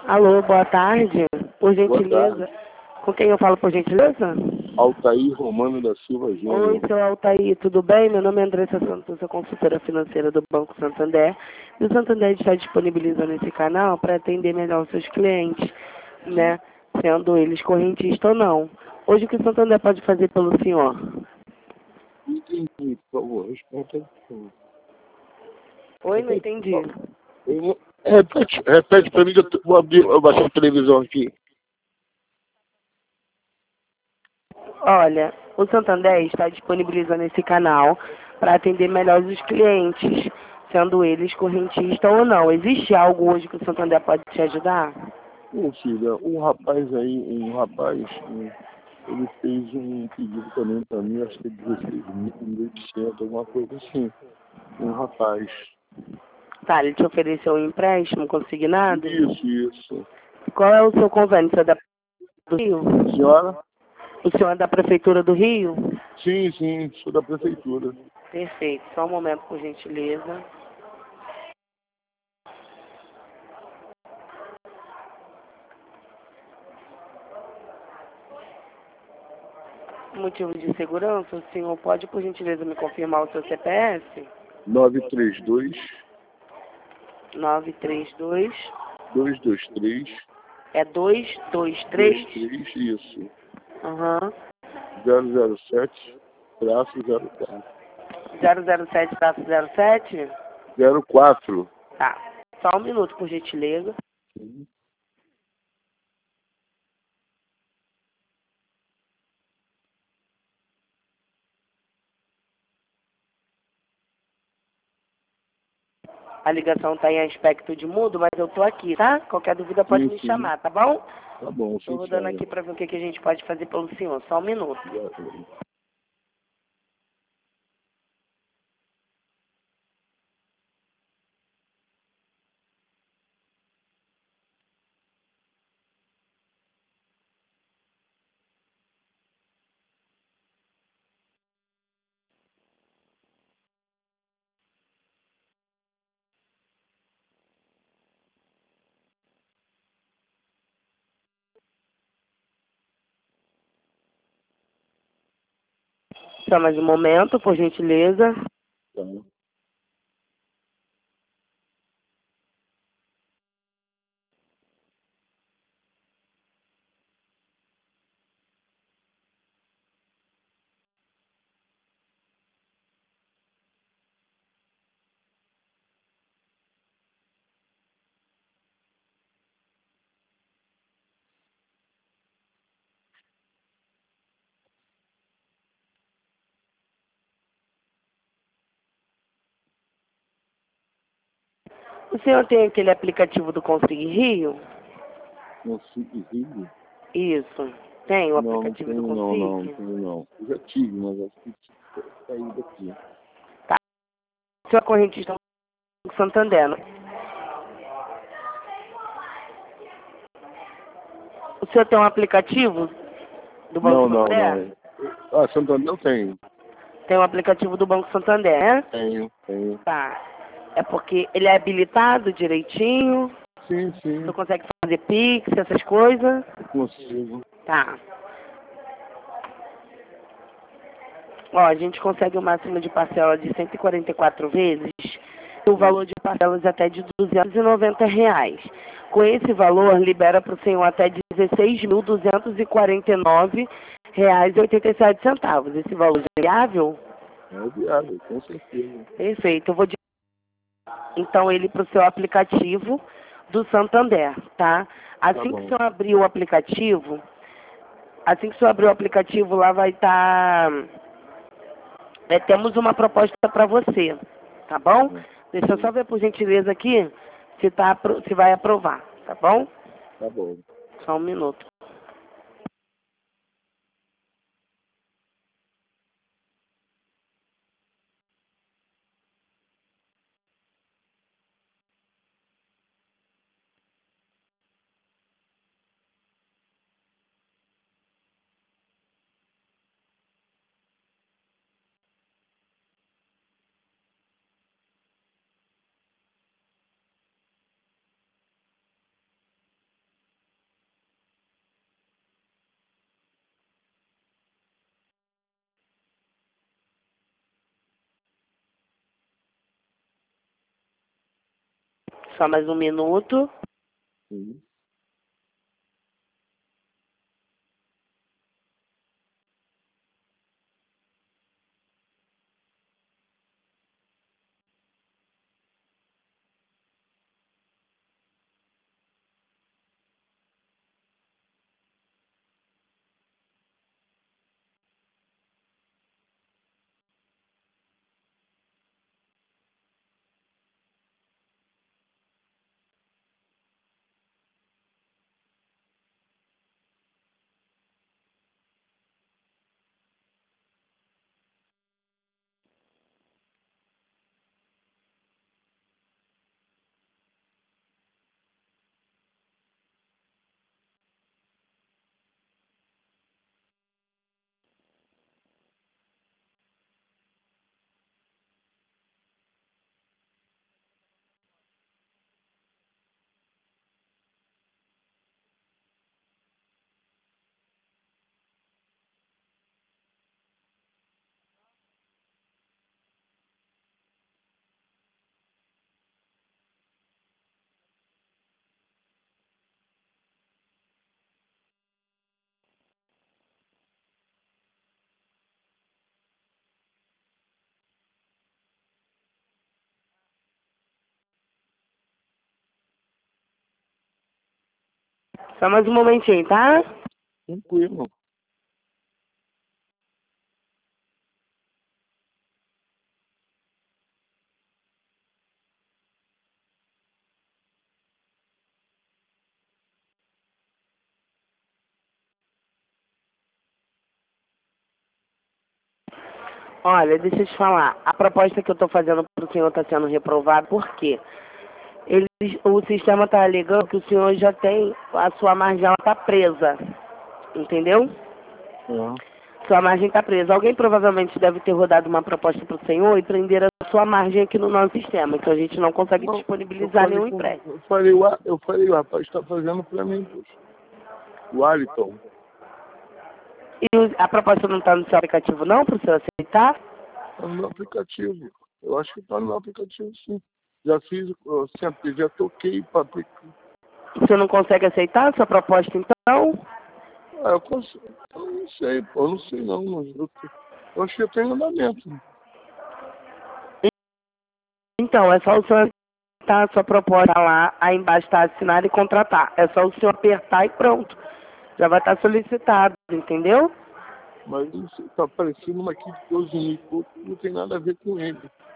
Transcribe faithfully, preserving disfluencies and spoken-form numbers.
Alô, boa tarde. Por Boa gentileza. tarde. Com quem eu falo, por gentileza? Altair Romano da Silva Júnior. Oi, seu Altair, tudo bem? Meu nome é Andressa Santos, sou consultora financeira do Banco Santander. E o Santander está disponibilizando esse canal para atender melhor os seus clientes, né? Sendo eles correntistas ou não. Hoje o que o Santander pode fazer pelo senhor? Entendi, por favor, responda, por favor. Oi, não entendi. Eu não- Repete, repete para mim que eu tô- vou abrir, eu baixar a televisão aqui. Olha, o Santander está disponibilizando esse canal para atender melhor os clientes, sendo eles correntistas ou não. Existe algo hoje que o Santander pode te ajudar? Ô, filha, um rapaz aí, um rapaz, um, ele fez um pedido também para mim, acho que é dezesseis mil e oitocentos, alguma coisa assim. Um rapaz. Tá, ele te ofereceu um empréstimo consignado? Isso, isso. Qual é o seu convênio? Você é da do Rio? Senhora? O senhor é da Prefeitura do Rio? Sim, sim, sou da prefeitura. Perfeito. Só um momento, por gentileza. Motivo de segurança, o senhor pode, por gentileza, me confirmar o seu C P F? nove três dois, nove três dois. dois dois três, É dois dois dois três? três, isso. Aham. zero zero sete, traço zero quatro. zero zero sete zero sete? zero quatro. Tá. Só um minuto, por gentileza. Sim. A ligação está em aspecto de mudo, mas eu tô aqui, tá? Qualquer dúvida pode Sim, me sim. chamar, tá bom? Tá bom, Tô sim, rodando senhora. aqui para ver o que, que a gente pode fazer pelo senhor. Só um minuto. Obrigado. Só mais um momento, por gentileza. Tá. O senhor tem aquele aplicativo do Consegui Rio? Consigo Rio? Isso. Tem o Não, não aplicativo do tenho não, não, não Consegui? tenho não. Eu já tive, mas acho que saí daqui. Tá. O senhor é correntista do Santander, não? O senhor tem um aplicativo do Banco Não, não, Santander? não. Ah, Santander eu tenho. Tem um aplicativo do Banco Santander, né? Tenho, tenho. Tá. É porque ele é habilitado direitinho? Sim, O sim, senhor consegue fazer Pix, essas coisas? consigo. Tá. Ó, a gente consegue o máximo de parcela de cento e quarenta e quatro vezes e o valor de parcelas até de duzentos e noventa reais. Com esse valor, libera para o senhor até dezesseis mil duzentos e quarenta e nove reais e oitenta e sete centavos. Esse valor é viável? É viável, com certeza. Perfeito. Eu vou então ele para o seu aplicativo do Santander, tá? Tá Assim que o bom. senhor abrir o aplicativo, assim que o senhor abrir o aplicativo, lá vai estar... É, temos uma proposta para você, tá bom? É, Deixa eu só ver por gentileza aqui se, tá, apro- se vai aprovar, tá bom? tá bom. Só um minuto. Só mais um minuto. Sim. Só mais um momentinho, tá? Tranquilo. Olha, deixa eu te falar. A proposta que eu estou fazendo para o senhor está sendo reprovada, por quê? Eles, o sistema está alegando que o senhor já tem, a sua margem está presa. Entendeu? É. Sua margem está presa. Alguém provavelmente deve ter rodado uma proposta para o senhor e prender a sua margem aqui no nosso sistema, então a gente não consegue Não, eu disponibilizar falei nenhum com, empréstimo. eu falei, o a- eu falei, o rapaz está fazendo para mim, poxa. O Aliton. E o- a proposta não está no seu aplicativo não, para o senhor aceitar? Está no meu aplicativo. Eu acho que está no meu aplicativo, sim. Já fiz, eu sempre, já toquei para aplicar. Você não consegue aceitar a sua proposta então? Ah, eu consigo. Eu não sei, pô, eu não sei não, mas eu, eu acho que eu tenho andamento. Então, é só o senhor apertar a sua proposta lá, aí embaixo está assinar e contratar. É só o senhor apertar e pronto. Já vai estar solicitado, entendeu? Mas isso está aparecendo uma aqui de doze mil e pouco, não tem nada a ver com ele.